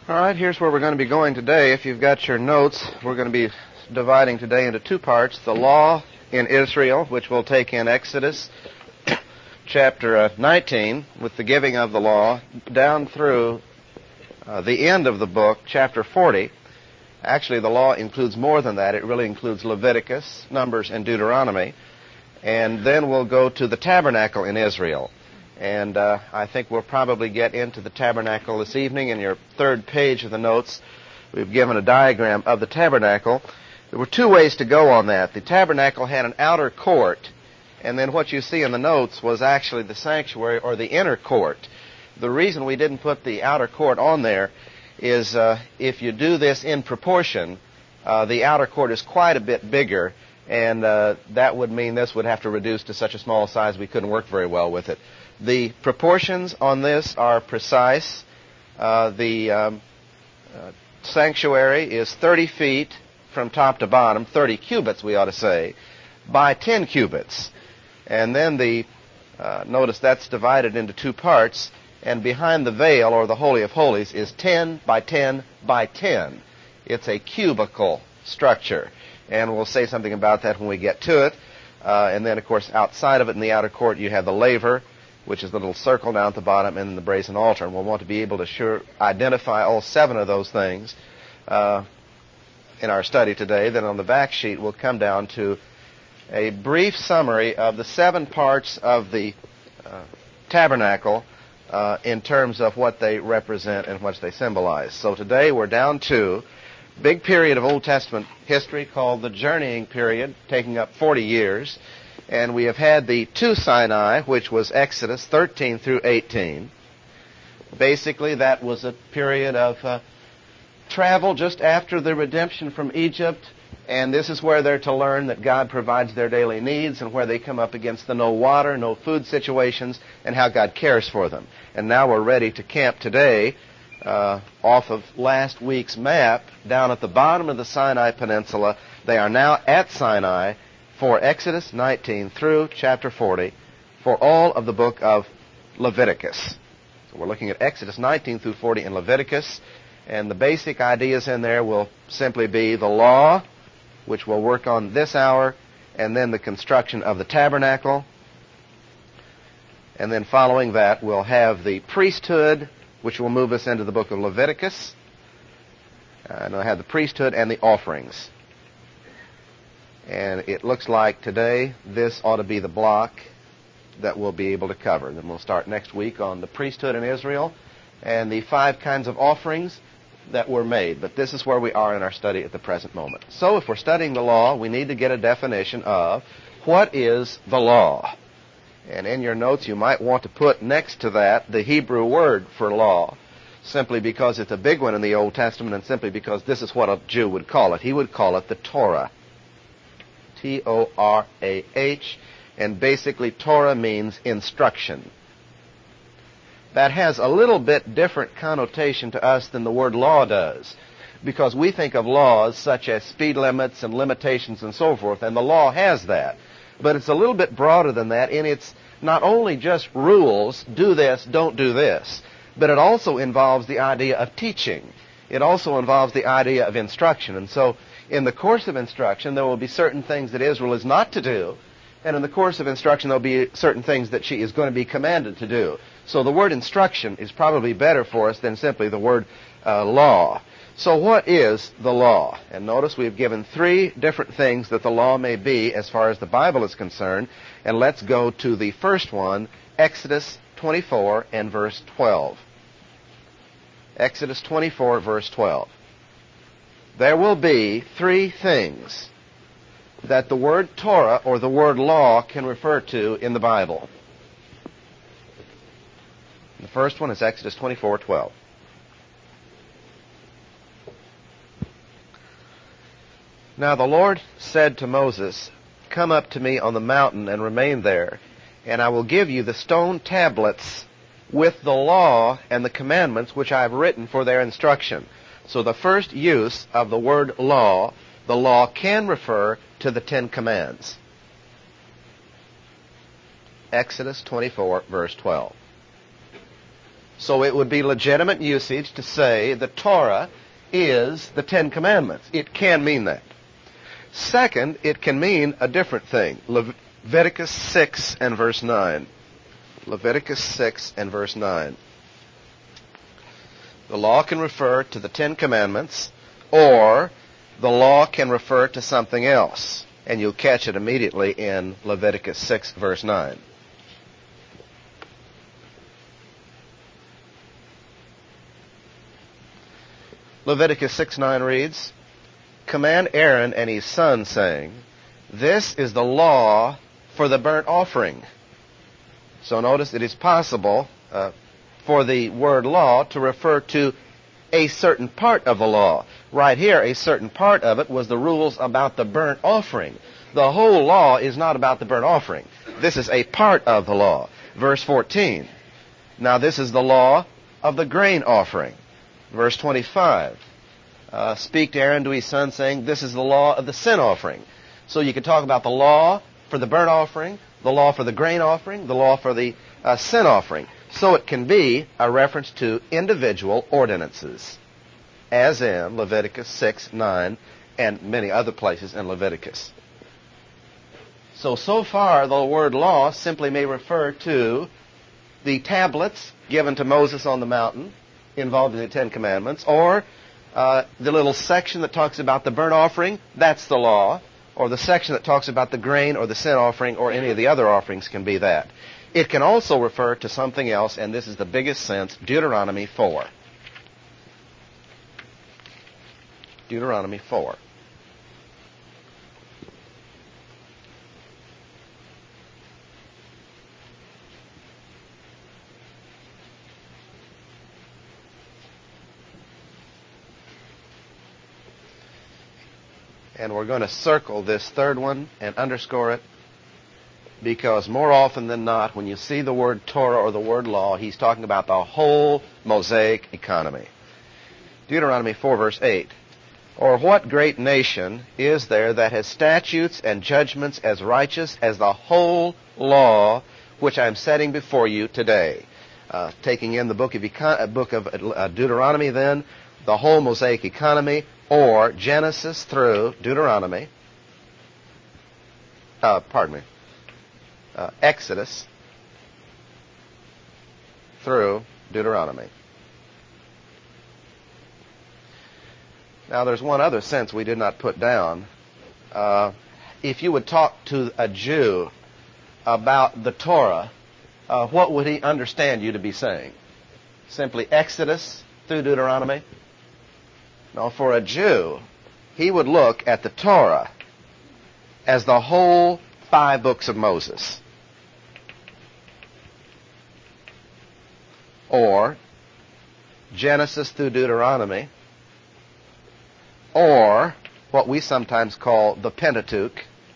All right, here's where we're going to be going today. If you've got your notes, we're going to be dividing today into two parts. The law in Israel, which will take in Exodus chapter 19 with the giving of the law, down through the end of the book, chapter 40. Actually, the law includes more than that. It really includes Leviticus, Numbers, and Deuteronomy. And then we'll go to the tabernacle in Israel. And I think we'll probably get into the tabernacle this evening. In your third page of the notes, we've given a diagram of the tabernacle. There were two ways to go on that. The tabernacle had an outer court, and then what you see in the notes was actually the sanctuary or the inner court. The reason we didn't put the outer court on there is if you do this in proportion, the outer court is quite a bit bigger, and that would mean this would have to reduce to such a small size we couldn't work very well with it. The proportions on this are precise. The sanctuary is 30 feet from top to bottom, 30 cubits we ought to say, by 10 cubits. And then notice that's divided into two parts, and behind the veil, or the Holy of Holies, is 10 by 10 by 10. It's a cubical structure, and we'll say something about that when we get to it. And then, of course, outside of it in the outer court, you have the laver, which is the little circle down at the bottom, and the brazen altar. And we'll want to be able to identify all seven of those things in our study today. Then on the back sheet, we'll come down to a brief summary of the seven parts of the tabernacle in terms of what they represent and what they symbolize. So today we're down to a big period of Old Testament history called the journeying period, taking up 40 years. And we have had the two Sinai, which was Exodus 13 through 18. Basically, that was a period of travel just after the redemption from Egypt. And this is where they're to learn that God provides their daily needs and where they come up against the no water, no food situations, and how God cares for them. And now we're ready to camp today off of last week's map down at the bottom of the Sinai Peninsula. They are now at Sinai for Exodus 19 through chapter 40 for all of the book of Leviticus. So we're looking at Exodus 19 through 40 in Leviticus, and the basic ideas in there will simply be the law, which we'll work on this hour, and then the construction of the tabernacle. And then following that, we'll have the priesthood, which will move us into the book of Leviticus. And we'll have the priesthood and the offerings. And it looks like today this ought to be the block that we'll be able to cover. Then we'll start next week on the priesthood in Israel and the 5 kinds of offerings that were made. But this is where we are in our study at the present moment. So if we're studying the law, we need to get a definition of what is the law. And in your notes, you might want to put next to that the Hebrew word for law, simply because it's a big one in the Old Testament and simply because this is what a Jew would call it. He would call it the Torah. T-O-R-A-H, and basically Torah means instruction. That has a little bit different connotation to us than the word law does, because we think of laws such as speed limits and limitations and so forth, and the law has that. But it's a little bit broader than that, and it's not only just rules, do this, don't do this, but it also involves the idea of teaching. It also involves the idea of instruction. And so in the course of instruction, there will be certain things that Israel is not to do, and in the course of instruction, there will be certain things that she is going to be commanded to do. So the word instruction is probably better for us than simply the word law. So what is the law? And notice we've given 3 different things that the law may be as far as the Bible is concerned. And let's go to the first one, Exodus 24 and verse 12. Exodus 24, verse 12. There will be 3 things that the word Torah or the word law can refer to in the Bible. The first one is Exodus 24:12. Now the Lord said to Moses, "Come up to me on the mountain and remain there, and I will give you the stone tablets with the law and the commandments which I have written for their instruction." So the first use of the word law, the law can refer to the 10 commands. Exodus 24, verse 12. So it would be legitimate usage to say the Torah is the Ten Commandments. It can mean that. Second, it can mean a different thing. Leviticus 6 and verse 9. Leviticus 6 and verse 9. The law can refer to the Ten Commandments, or the law can refer to something else. And you'll catch it immediately in Leviticus 6, verse 9. Leviticus 6:9 reads, "Command Aaron and his sons, saying, This is the law for the burnt offering." So notice it is possible for the word law to refer to a certain part of the law. Right here, a certain part of it was the rules about the burnt offering. The whole law is not about the burnt offering. This is a part of the law. Verse 14. Now this is the law of the grain offering. Verse 25. Speak to Aaron, to his son, saying, This is the law of the sin offering. So you can talk about the law for the burnt offering, the law for the grain offering, the law for the sin offering. So it can be a reference to individual ordinances, as in Leviticus 6, 9, and many other places in Leviticus. So far, the word law simply may refer to the tablets given to Moses on the mountain, involved in the Ten Commandments, or the little section that talks about the burnt offering, that's the law, or the section that talks about the grain or the sin offering or any of the other offerings can be that. It can also refer to something else, and this is the biggest sense, Deuteronomy 4. Deuteronomy 4. And we're going to circle this third one and underscore it, because more often than not, when you see the word Torah or the word law, he's talking about the whole Mosaic economy. Deuteronomy 4, verse 8. Or what great nation is there that has statutes and judgments as righteous as the whole law which I am setting before you today? Taking in the book of Deuteronomy then, the whole Mosaic economy, or Genesis through Deuteronomy, Exodus through Deuteronomy. Now there's one other sense we did not put down. If you would talk to a Jew about the Torah, what would he understand you to be saying? Simply Exodus through Deuteronomy? Now, for a Jew, he would look at the Torah as the whole 5 books of Moses, or Genesis through Deuteronomy, or what we sometimes call the Pentateuch,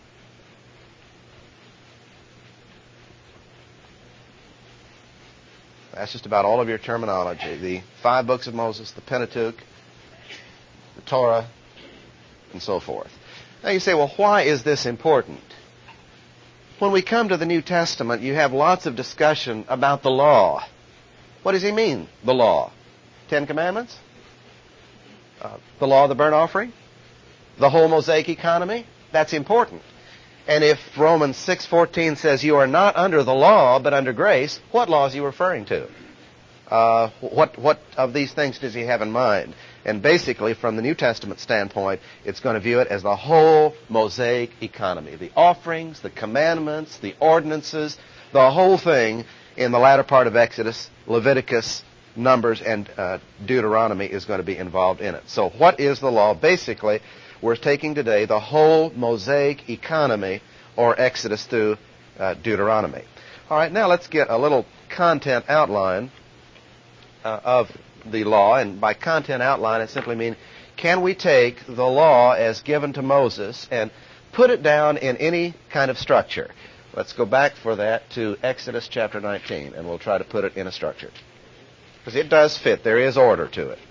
that's just about all of your terminology. The 5 books of Moses, the Pentateuch, the Torah, and so forth. Now you say, well, why is this important? When we come to the New Testament, you have lots of discussion about the law. What does he mean, the law? 10 Commandments? The law of the burnt offering? The whole Mosaic economy? That's important. And if Romans 6:14 says you are not under the law but under grace, what law is he referring to? What of these things does he have in mind? And basically, from the New Testament standpoint, it's going to view it as the whole Mosaic economy. The offerings, the commandments, the ordinances, the whole thing in the latter part of Exodus, Leviticus, Numbers, and Deuteronomy is going to be involved in it. So what is the law? Basically, we're taking today the whole Mosaic economy, or Exodus through Deuteronomy. All right, now let's get a little content outline of the law. And by content outline, I simply mean, can we take the law as given to Moses and put it down in any kind of structure? Let's go back for that to Exodus chapter 19, and we'll try to put it in a structure. Because it does fit. There is order to it.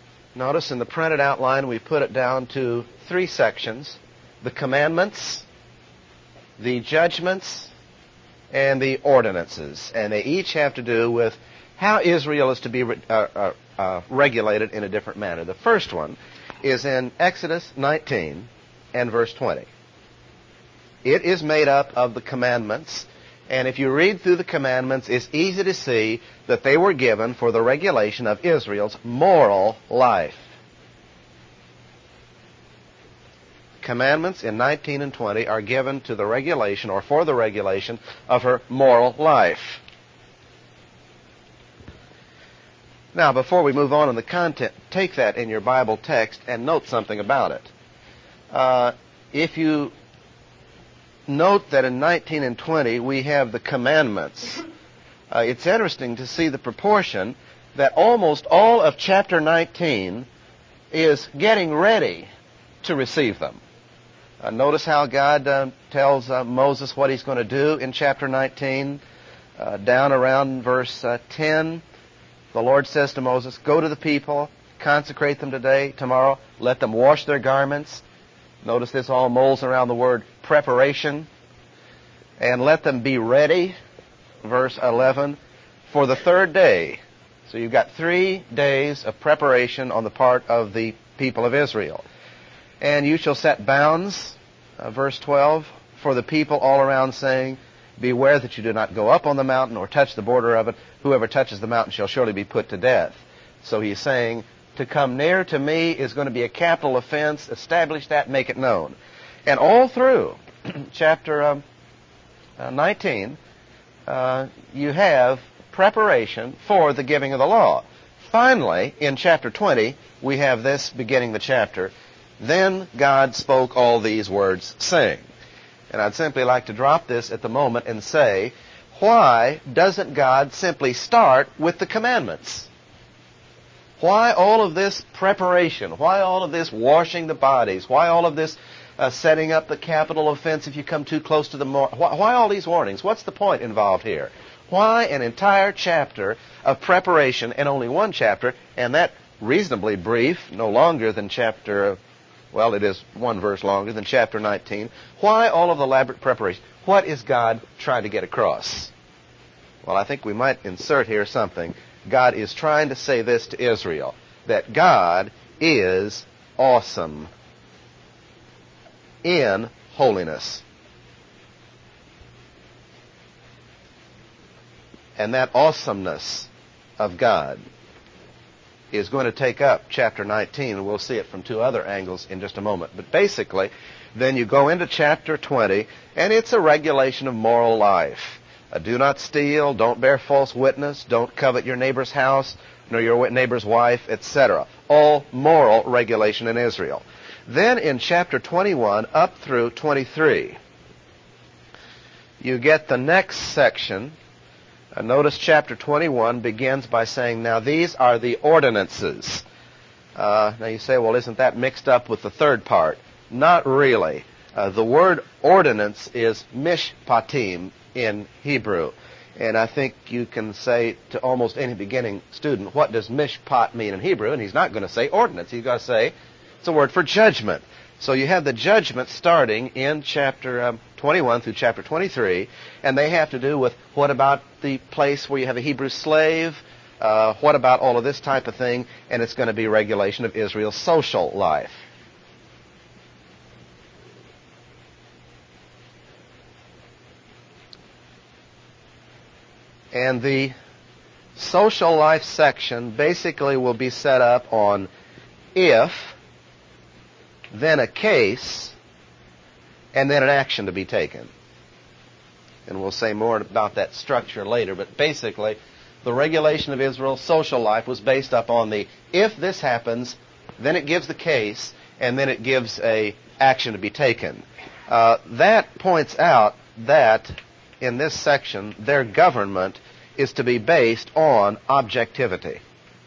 Notice in the printed outline we put it down to 3 sections. The commandments, the judgments, and the ordinances. And they each have to do with how Israel is to be regulated in a different manner. The first one is in Exodus 19 and verse 20. It is made up of the commandments, and if you read through the commandments, it's easy to see that they were given for the regulation of Israel's moral life. Commandments in 19 and 20 are given to the regulation, or for the regulation, of her moral life. Now, before we move on in the content, take that in your Bible text and note something about it. If you note that in 19 and 20 we have the commandments, it's interesting to see the proportion that almost all of chapter 19 is getting ready to receive them. Notice how God tells Moses what he's going to do in chapter 19. Down around verse 10, the Lord says to Moses, "Go to the people, consecrate them today, tomorrow, let them wash their garments." Notice this all molds around the word preparation. "And let them be ready," verse 11, "for the third day." So you've got 3 days of preparation on the part of the people of Israel. "And you shall set bounds," verse 12, "for the people all around, saying, Beware that you do not go up on the mountain or touch the border of it. Whoever touches the mountain shall surely be put to death." So he's saying, to come near to me is going to be a capital offense. Establish that, make it known. And all through chapter 19, you have preparation for the giving of the law. Finally, in chapter 20, we have this beginning the chapter. "Then God spoke all these words, saying." And I'd simply like to drop this at the moment and say, why doesn't God simply start with the commandments? Why all of this preparation? Why all of this washing the bodies? Why all of this setting up the capital offense if you come too close to the why all these warnings? What's the point involved here? Why an entire chapter of preparation and only one chapter, and that reasonably brief, no longer than chapter, well, it is one verse longer than chapter 19. Why all of the elaborate preparation? What is God trying to get across? Well, I think we might insert here something. God is trying to say this to Israel, that God is awesome in holiness. And that awesomeness of God is going to take up chapter 19, and we'll see it from 2 other angles in just a moment. But basically, then you go into chapter 20, and it's a regulation of moral life. Do not steal, don't bear false witness, don't covet your neighbor's house, nor your neighbor's wife, etc. All moral regulation in Israel. Then in chapter 21 up through 23, you get the next section. Notice chapter 21 begins by saying, now these are the ordinances. Now you say, well, isn't that mixed up with the third part? Not really. The word ordinance is mishpatim in Hebrew. And I think you can say to almost any beginning student, what does mishpat mean in Hebrew? And he's not going to say ordinance. He's going to say it's a word for judgment. So you have the judgment starting in chapter 21 through chapter 23, and they have to do with what about the place where you have a Hebrew slave, what about all of this type of thing, and it's going to be regulation of Israel's social life. And the social life section basically will be set up on if, then a case, and then an action to be taken. And we'll say more about that structure later, but basically the regulation of Israel's social life was based upon the if this happens, then it gives the case, and then it gives a action to be taken. That points out that in this section, their government is to be based on objectivity.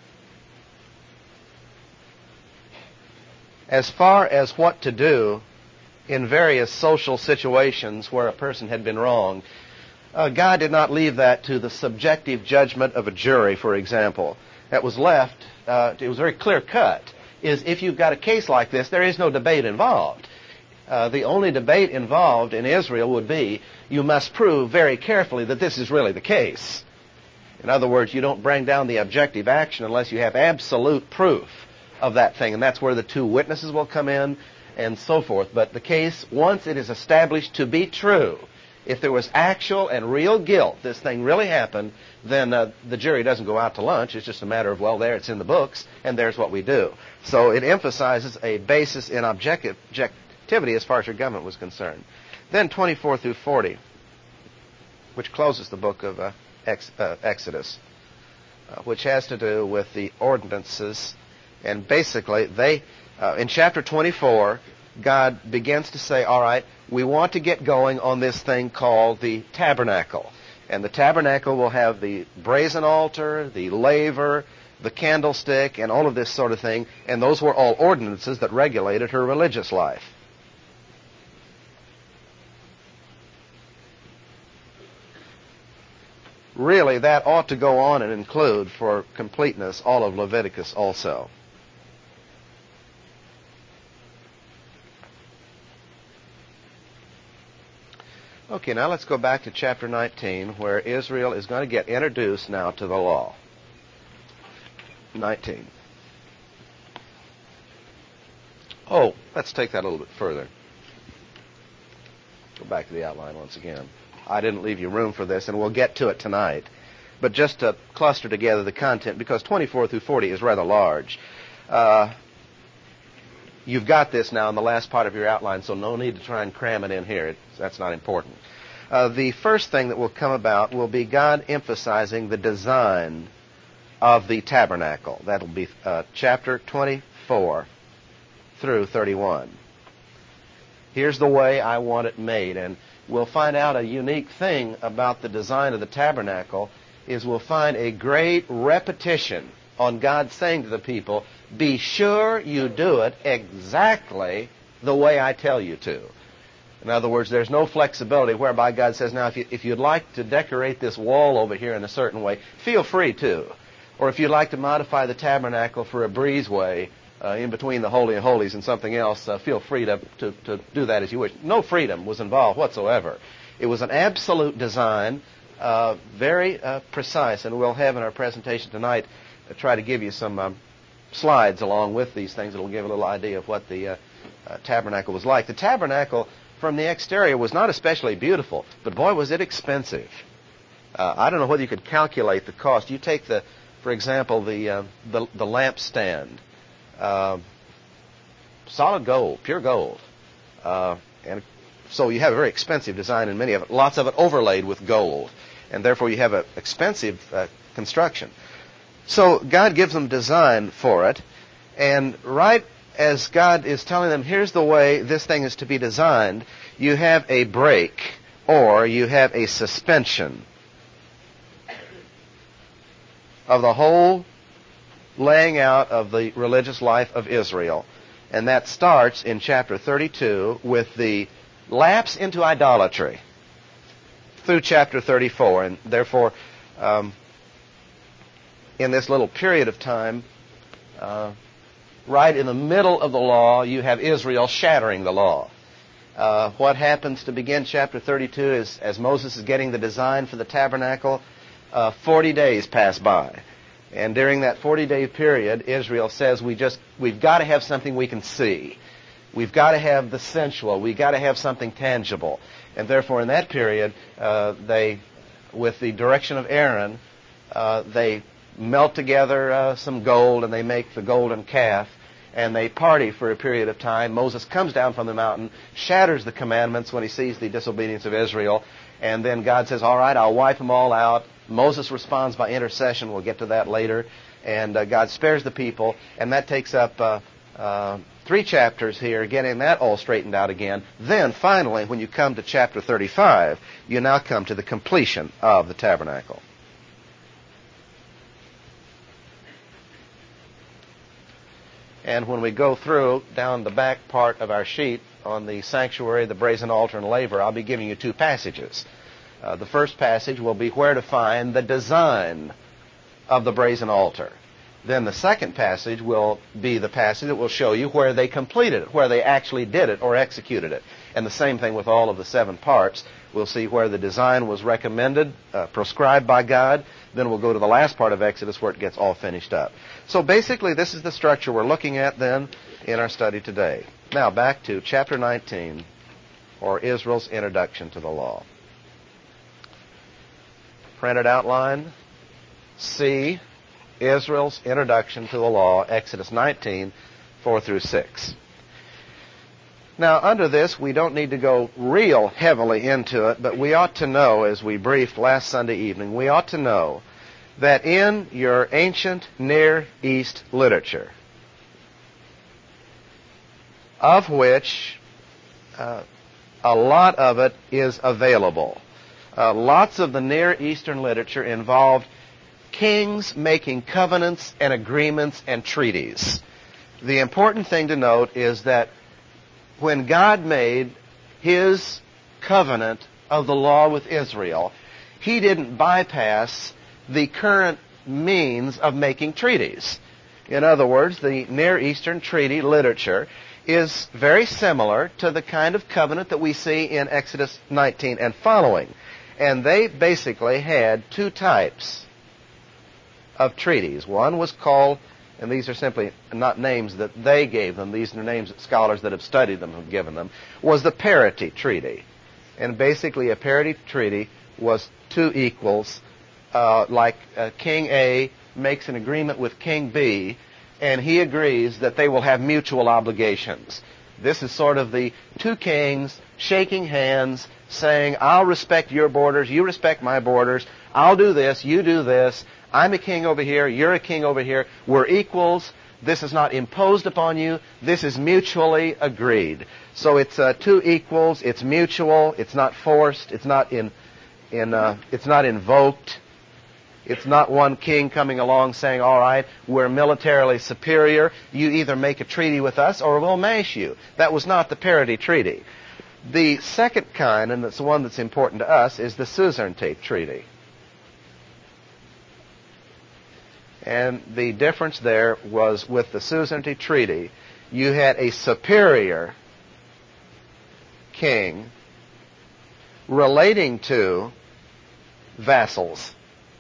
As far as what to do in various social situations where a person had been wronged, God did not leave that to the subjective judgment of a jury, for example. That was left, it was very clear-cut, is if you've got a case like this, there is no debate involved. The only debate involved in Israel would be, you must prove very carefully that this is really the case. In other words, you don't bring down the objective action unless you have absolute proof of that thing. And that's where the two witnesses will come in and so forth. But the case, once it is established to be true, if there was actual and real guilt, this thing really happened, then the jury doesn't go out to lunch. It's just a matter of, well, there, it's in the books, and there's what we do. So it emphasizes a basis in objectivity as far as your government was concerned. Then 24 through 40, which closes the book of Exodus, which has to do with the ordinances. And basically, in chapter 24, God begins to say, all right, we want to get going on this thing called the tabernacle. And the tabernacle will have the brazen altar, the laver, the candlestick, and all of this sort of thing. And those were all ordinances that regulated her religious life. Really, that ought to go on and include, for completeness, all of Leviticus also. Okay, now let's go back to chapter 19, where Israel is going to get introduced now to the law. 19. Oh, let's take that a little bit further. Go back to the outline once again. I didn't leave you room for this, and we'll get to it tonight. But just to cluster together the content, because 24 through 40 is rather large. You've got this now in the last part of your outline, so no need to try and cram it in here. That's not important. The first thing that will come about will be God emphasizing the design of the tabernacle. That'll be chapter 24 through 31. Here's the way I want it made. And we'll find out a unique thing about the design of the tabernacle is we'll find a great repetition on God saying to the people, be sure you do it exactly the way I tell you to. In other words, there's no flexibility whereby God says, now, if you'd like to decorate this wall over here in a certain way, feel free to. Or if you'd like to modify the tabernacle for a breezeway in between the Holy of Holies and something else, feel free to do that as you wish. No freedom was involved whatsoever. It was an absolute design, very precise, and we'll have in our presentation tonight try to give you some slides along with these things that will give a little idea of what the tabernacle was like. The tabernacle from the exterior was not especially beautiful, but boy, was it expensive. I don't know whether you could calculate the cost. You take for example, the lampstand, solid gold, pure gold, and so you have a very expensive design in many of it. Lots of it overlaid with gold, and therefore you have an expensive construction. So God gives them design for it, and right as God is telling them, here's the way this thing is to be designed, you have a break, or you have a suspension of the whole laying out of the religious life of Israel. And that starts in chapter 32 with the lapse into idolatry through chapter 34. And therefore, in this little period of time, right in the middle of the law, you have Israel shattering the law. What happens to begin chapter 32 is, as Moses is getting the design for the tabernacle, 40 days pass by. And during that 40-day period, Israel says, we've got to have something we can see. We've got to have the sensual. We've got to have something tangible. And therefore, in that period, they, with the direction of Aaron, they melt together some gold, and they make the golden calf, and they party for a period of time. Moses comes down from the mountain, shatters the commandments when he sees the disobedience of Israel, and then God says, all right, I'll wipe them all out. Moses responds by intercession. We'll get to that later. And God spares the people, and that takes up 3 chapters here, getting that all straightened out again. Then, finally, when you come to chapter 35, you now come to the completion of the tabernacle. And when we go through down the back part of our sheet on the sanctuary, the brazen altar, and laver, I'll be giving you 2 passages. The first passage will be where to find the design of the brazen altar. Then the second passage will be the passage that will show you where they completed it, where they actually did it or executed it. And the same thing with all of the 7 parts. We'll see where the design was recommended, prescribed by God. Then we'll go to the last part of Exodus where it gets all finished up. So basically this is the structure we're looking at then in our study today. Now back to chapter 19, or Israel's introduction to the law. Printed outline, C, Israel's introduction to the law, Exodus 19, 4 through 6. Now, under this, we don't need to go real heavily into it, but we ought to know, as we briefed last Sunday evening, we ought to know that in your ancient Near East literature, of which a lot of it is available, lots of the Near Eastern literature involved kings making covenants and agreements and treaties. The important thing to note is that when God made his covenant of the law with Israel, he didn't bypass the current means of making treaties. In other words, the Near Eastern treaty literature is very similar to the kind of covenant that we see in Exodus 19 and following. And they basically had 2 types of treaties. One was called, and these are simply not names that they gave them, these are names that scholars that have studied them have given them, was the parity treaty. And basically a parity treaty was 2 equals, like King A makes an agreement with King B, and he agrees that they will have mutual obligations. This is sort of the 2 kings shaking hands, saying, I'll respect your borders, you respect my borders, I'll do this, you do this, I'm a king over here, you're a king over here, we're equals, this is not imposed upon you, this is mutually agreed. So it's 2 equals, it's mutual, it's not forced, it's not invoked. It's not one king coming along saying, all right, we're militarily superior, you either make a treaty with us or we'll mash you. That was not the parity treaty. The second kind, and it's the one that's important to us, is the suzerainty treaty. And the difference there was with the suzerainty treaty, you had a superior king relating to vassals.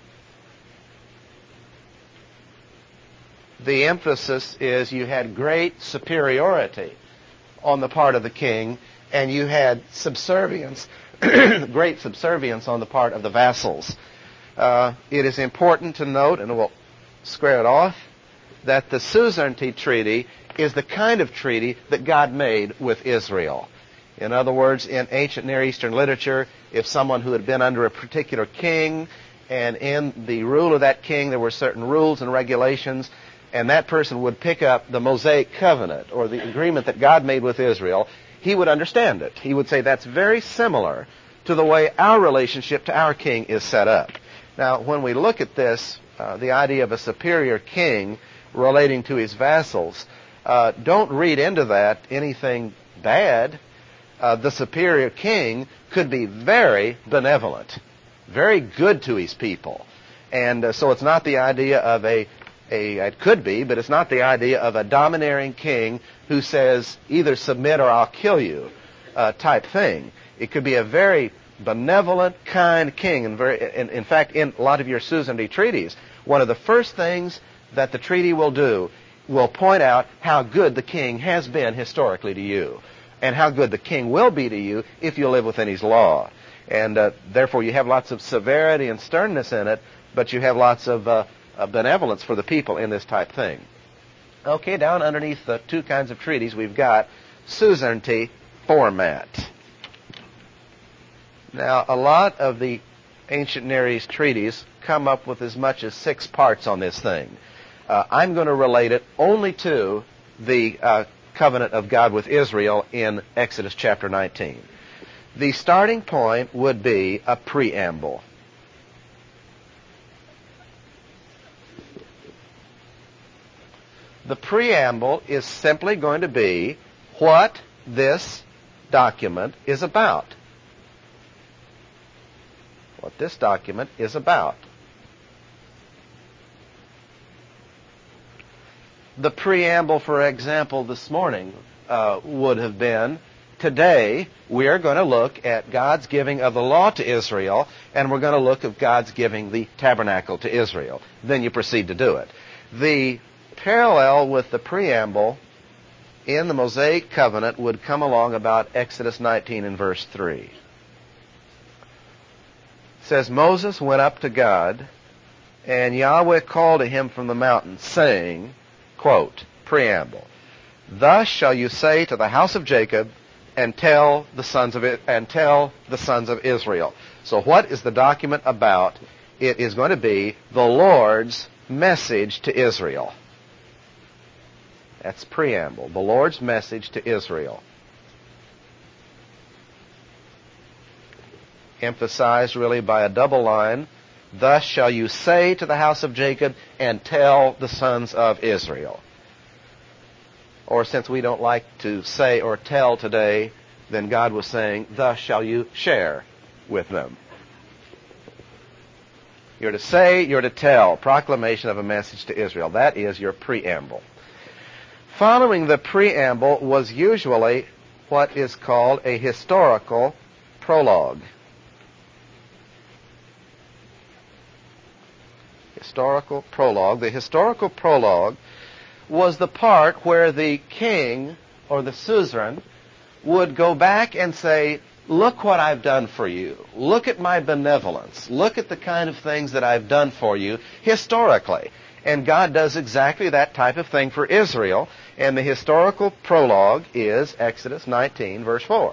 The emphasis is you had great superiority on the part of the king, and you had subservience, great subservience on the part of the vassals. It is important to note, and we'll square it off, that the suzerainty treaty is the kind of treaty that God made with Israel. In other words, in ancient Near Eastern literature, if someone who had been under a particular king, and in the rule of that king there were certain rules and regulations, and that person would pick up the Mosaic covenant or the agreement that God made with Israel, he would understand it. He would say that's very similar to the way our relationship to our king is set up. Now, when we look at this, the idea of a superior king relating to his vassals, don't read into that anything bad. The superior king could be very benevolent, very good to his people. And so it's not the idea of it could be, but it's not the idea of a domineering king who says either submit or I'll kill you type thing. It could be a very benevolent, kind king. And in fact, in a lot of your suzerainty treaties, one of the first things that the treaty will do will point out how good the king has been historically to you, and how good the king will be to you if you live within his law. And therefore you have lots of severity and sternness in it, but you have lots of benevolence for the people in this type thing. Okay, down underneath the 2 kinds of treaties, we've got suzerainty format. Now, a lot of the ancient Near East treaties come up with as much as 6 parts on this thing. I'm going to relate it only to the covenant of God with Israel in Exodus chapter 19. The starting point would be a preamble. The preamble is simply going to be what this document is about. What this document is about. The preamble, for example, this morning would have been, today we are going to look at God's giving of the law to Israel, and we're going to look at God's giving the tabernacle to Israel. Then you proceed to do it. The parallel with the preamble in the Mosaic covenant would come along about Exodus 19 and verse 3. It says, Moses went up to God, and Yahweh called to him from the mountain, saying, quote, preamble, thus shall you say to the house of Jacob, and tell the sons of Israel. So what is the document about? It is going to be the Lord's message to Israel. That's preamble. The Lord's message to Israel. Emphasized really by a double line. Thus shall you say to the house of Jacob, and tell the sons of Israel. Or since we don't like to say or tell today, then God was saying, thus shall you share with them. You're to say, you're to tell. Proclamation of a message to Israel. That is your preamble. Following the preamble was usually what is called a historical prologue. Historical prologue. The historical prologue was the part where the king or the suzerain would go back and say, look what I've done for you. Look at my benevolence. Look at the kind of things that I've done for you historically. And God does exactly that type of thing for Israel. And the historical prologue is Exodus 19, verse 4,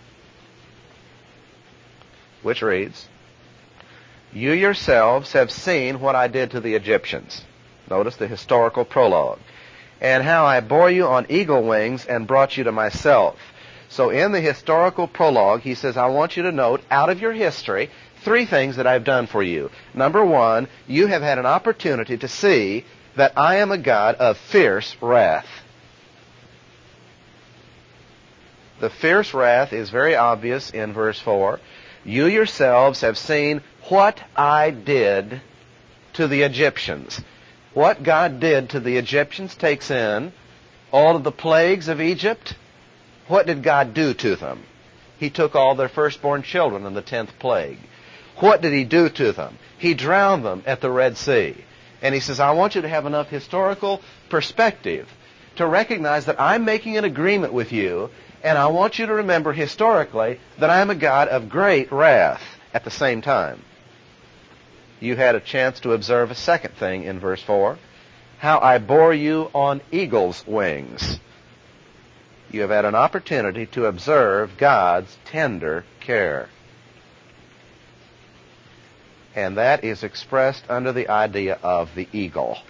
which reads, you yourselves have seen what I did to the Egyptians. Notice the historical prologue. And how I bore you on eagle wings and brought you to myself. So in the historical prologue, he says, I want you to note out of your history 3 things that I've done for you. Number 1, you have had an opportunity to see that I am a God of fierce wrath. The fierce wrath is very obvious in verse 4. You yourselves have seen what I did to the Egyptians. What God did to the Egyptians takes in all of the plagues of Egypt. What did God do to them? He took all their firstborn children in the 10th plague. What did he do to them? He drowned them at the Red Sea. And he says, I want you to have enough historical perspective to recognize that I'm making an agreement with you, and I want you to remember historically that I'm a God of great wrath at the same time. You had a chance to observe a second thing in verse 4. How I bore you on eagle's wings. You have had an opportunity to observe God's tender care. And that is expressed under the idea of the eagle.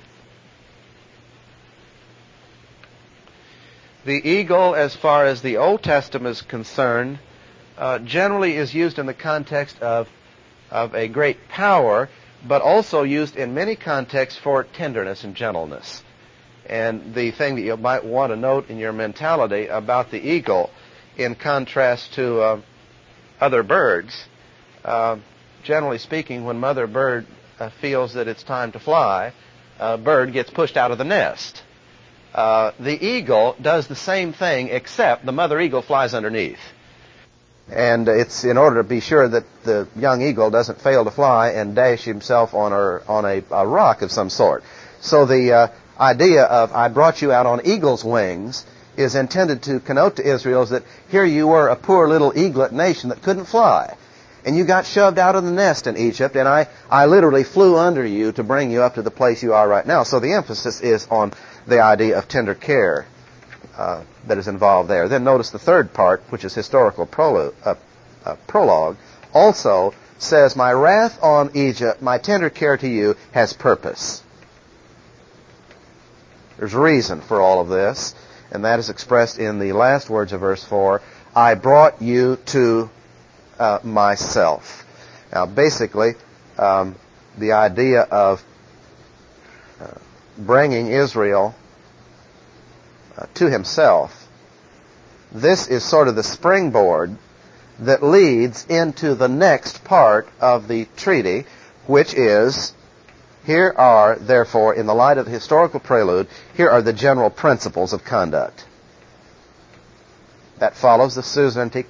The eagle, as far as the Old Testament is concerned, generally is used in the context of a great power, but also used in many contexts for tenderness and gentleness. And the thing that you might want to note in your mentality about the eagle, in contrast to other birds, generally speaking, when mother bird feels that it's time to fly, bird gets pushed out of the nest. The eagle does the same thing, except the mother eagle flies underneath. And it's in order to be sure that the young eagle doesn't fail to fly and dash himself on a rock of some sort. So the idea of I brought you out on eagle's wings is intended to connote to Israel that here you were, a poor little eaglet nation that couldn't fly. And you got shoved out of the nest in Egypt, and I literally flew under you to bring you up to the place you are right now. So the emphasis is on the idea of tender care that is involved there. Then notice the third part, which is historical prologue, also says, my wrath on Egypt, my tender care to you, has purpose. There's reason for all of this, and that is expressed in the last words of verse 4, I brought you to myself. Now, basically, the idea of bringing Israel to himself, this is sort of the springboard that leads into the next part of the treaty, which is Here are, therefore, in the light of the historical prelude, here are the general principles of conduct. That follows the Suzerainty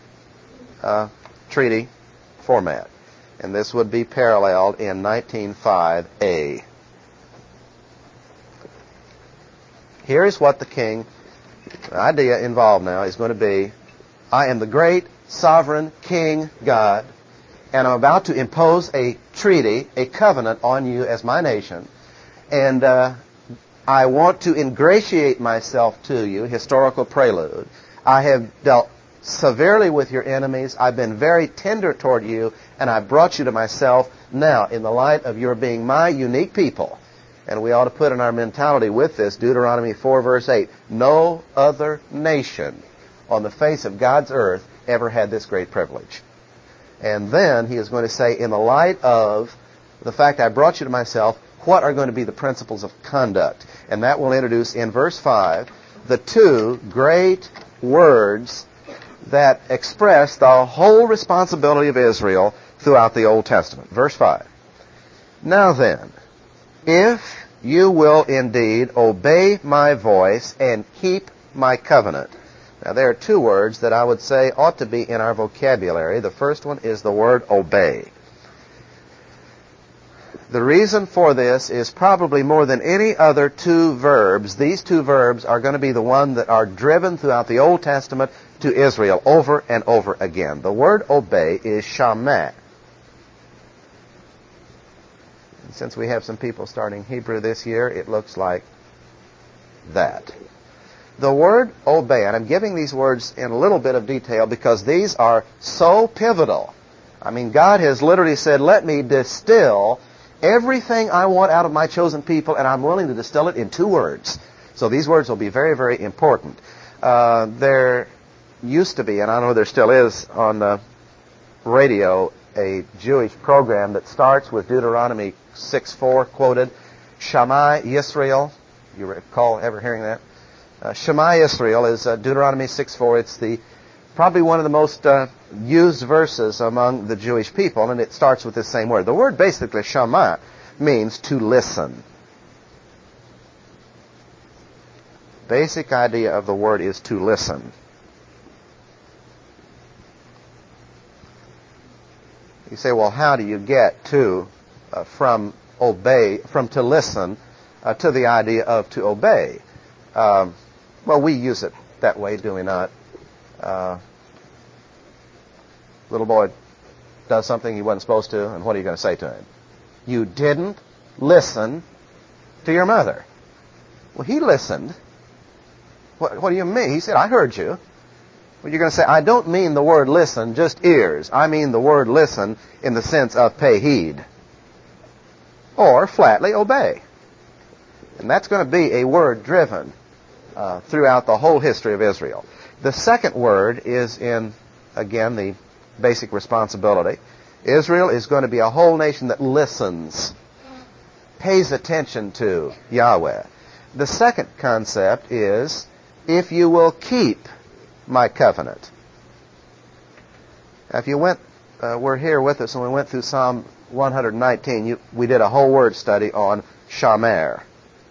Treaty format. And this would be paralleled in 19.5a. Here is what the idea involved now is going to be, I am the great sovereign king God, and I'm about to impose a treaty, a covenant on you as my nation, and I want to ingratiate myself to you, historical prelude. I have dealt severely with your enemies. I've been very tender toward you, and I've brought you to myself. Now, in the light of your being my unique people, and we ought to put in our mentality with this, Deuteronomy 4, verse 8, no other nation on the face of God's earth ever had this great privilege. And then he is going to say, in the light of the fact I brought you to myself, what are going to be the principles of conduct? And that will introduce in verse 5 the two great words that express the whole responsibility of Israel throughout the Old Testament. Verse 5. Now then, if you will indeed obey my voice and keep my covenant. Now there are two words that I would say ought to be in our vocabulary. The first one is the word obey. The reason for this is probably more than any other two verbs. These two verbs are going to be the one that are driven throughout the Old Testament to Israel over and over again. The word obey is shamah. And since we have some people starting Hebrew this year, it looks like that. The word obey, and I'm giving these words in a little bit of detail because these are so pivotal. I mean, God has literally said, let me distill everything I want out of my chosen people, and I'm willing to distill it in two words. So these words will be very, very important. There used to be, and I know there still is on the radio, a Jewish program that starts with Deuteronomy 6:4 quoted, Shema Yisrael. You recall ever hearing that? Shema Israel is Deuteronomy 6:4. It's probably one of the most used verses among the Jewish people, and it starts with this same word. The word basically, Shema, means to listen. Basic idea of the word is to listen. You say, well, how do you get from to listen to the idea of to obey? Well, we use it that way, do we not? Little boy does something he wasn't supposed to, and what are you going to say to him? You didn't listen to your mother. Well, he listened. What do you mean? He said, I heard you. Well, you're going to say, I don't mean the word listen, just ears. I mean the word listen in the sense of pay heed. Or flatly obey. And that's going to be a word driven throughout the whole history of Israel. The second word is in, again, the basic responsibility. Israel is going to be a whole nation that listens, pays attention to Yahweh. The second concept is, if you will keep my covenant. Now, if you were here with us and we went through Psalm 119, we did a whole word study on shamer.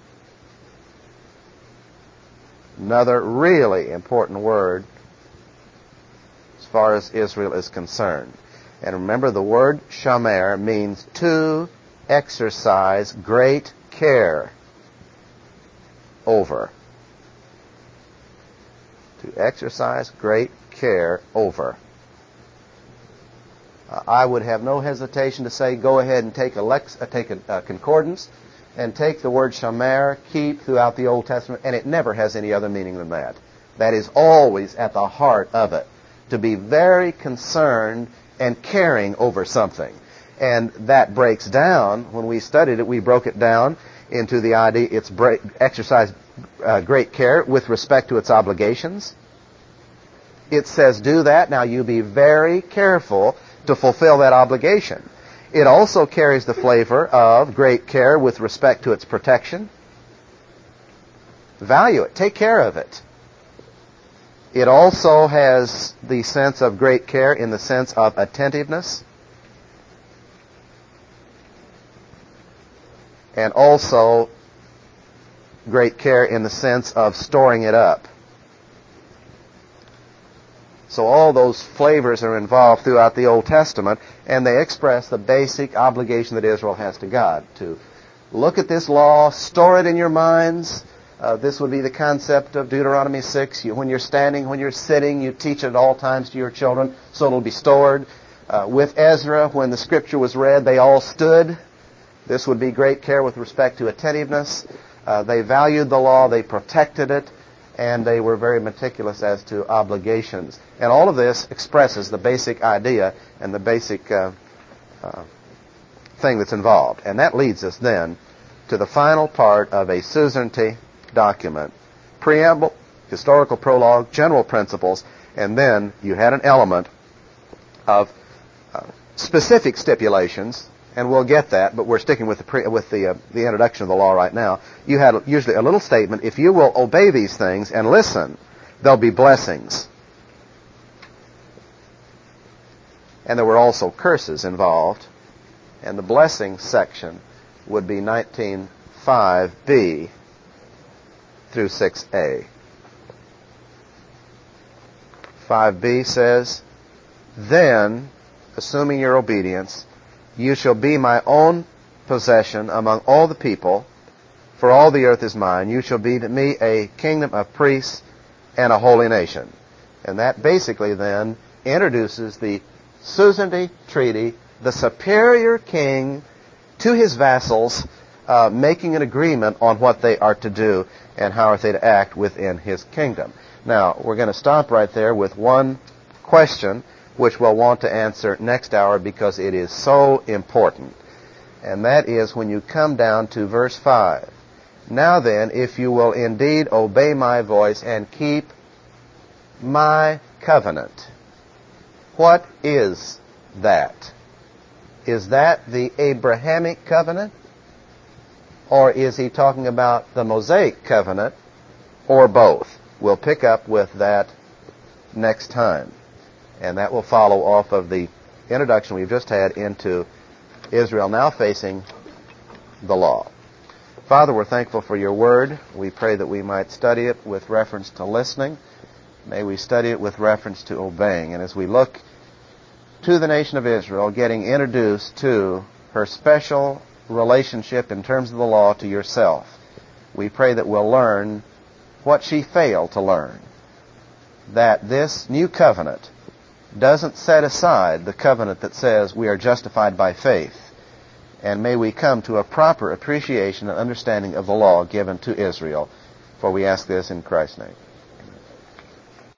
Another really important word as far as Israel is concerned. And remember, the word shamer means to exercise great care over. To exercise great care over. I would have no hesitation to say, go ahead and take a concordance and take the word shamer, keep, throughout the Old Testament, and it never has any other meaning than that. That is always at the heart of it. To be very concerned and caring over something. And that breaks down, when we studied it, we broke it down into the idea it's exercise great care with respect to its obligations. It says do that. Now you be very careful to fulfill that obligation. It also carries the flavor of great care with respect to its protection. Value it. Take care of it. It also has the sense of great care in the sense of attentiveness. and also great care in the sense of storing it up. So all those flavors are involved throughout the Old Testament, and they express the basic obligation that Israel has to God to look at this law, store it in your minds. This would be the concept of Deuteronomy 6. When you're standing, when you're sitting, you teach it at all times to your children, so it'll be stored. With Ezra, when the Scripture was read, they all stood. This would be great care with respect to attentiveness. They valued the law, they protected it, and they were very meticulous as to obligations. And all of this expresses the basic idea and the basic thing that's involved. And that leads us then to the final part of a suzerainty document: preamble, historical prologue, general principles, and then you had an element of specific stipulations, and we'll get that, but we're sticking with the introduction of the law right now. You had usually a little statement: if you will obey these things and listen, there'll be blessings. And there were also curses involved, and the blessing section would be 19:5b through 6a. 5b says, "Then, assuming your obedience, you shall be my own possession among all the people, for all the earth is mine. You shall be to me a kingdom of priests and a holy nation." And that basically then introduces the suzerainty treaty, the superior king to his vassals, making an agreement on what they are to do and how are they to act within his kingdom. Now, we're going to stop right there with one question, which we'll want to answer next hour because it is so important. And that is when you come down to verse 5. "Now then, if you will indeed obey my voice and keep my covenant." What is that? Is that the Abrahamic covenant? Or is he talking about the Mosaic covenant? Or both? We'll pick up with that next time. And that will follow off of the introduction we've just had into Israel now facing the law. Father, we're thankful for your word. We pray that we might study it with reference to listening. May we study it with reference to obeying. And as we look to the nation of Israel, getting introduced to her special relationship in terms of the law to yourself, we pray that we'll learn what she failed to learn. That this new covenant doesn't set aside the covenant that says we are justified by faith. And may we come to a proper appreciation and understanding of the law given to Israel. For we ask this in Christ's name.